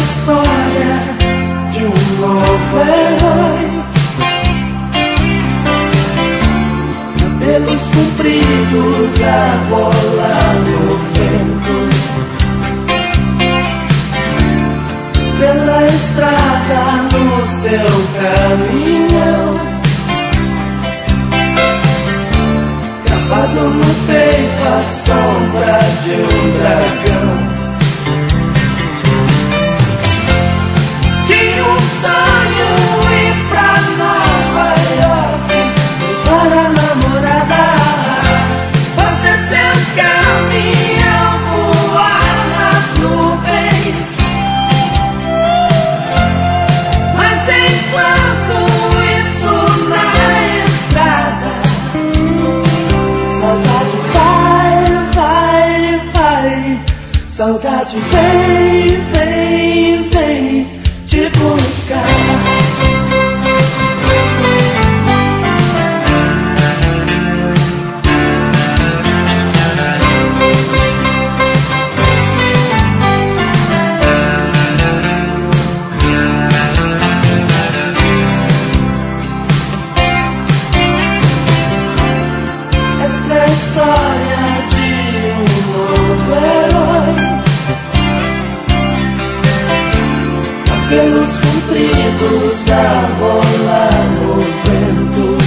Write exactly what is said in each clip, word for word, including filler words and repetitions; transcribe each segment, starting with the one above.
história de um novo herói. Cabelos compridos a rolar no vento, pela estrada no seu caminhão, gravado no peito a sombra de um dragão. Tinha um sonho ir pra Nova York, levar a namorada, fazer seu caminhão voar nas nuvens. Mas enquanto isso na estrada, saudade vai, vai, vai. Saudade vem, vem, vem te buscar. Essa é a história de um novo herói. Cabelos compridos a rolar no vento,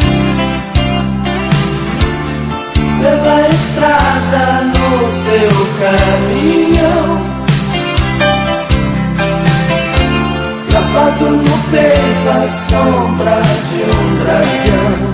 pela estrada no seu caminhão, gravado no peito a sombra de um dragão.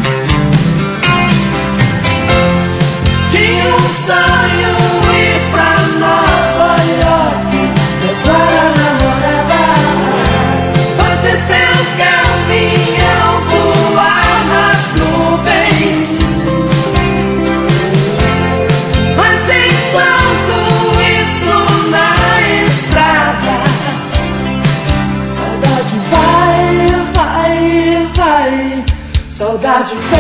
Tinha um sonho ir pra Nova York, levar a namorada, fazer seu caminhão voar nas nuvens. Mas enquanto isso na estrada, saudade vai, vai, vai. Saudade vem.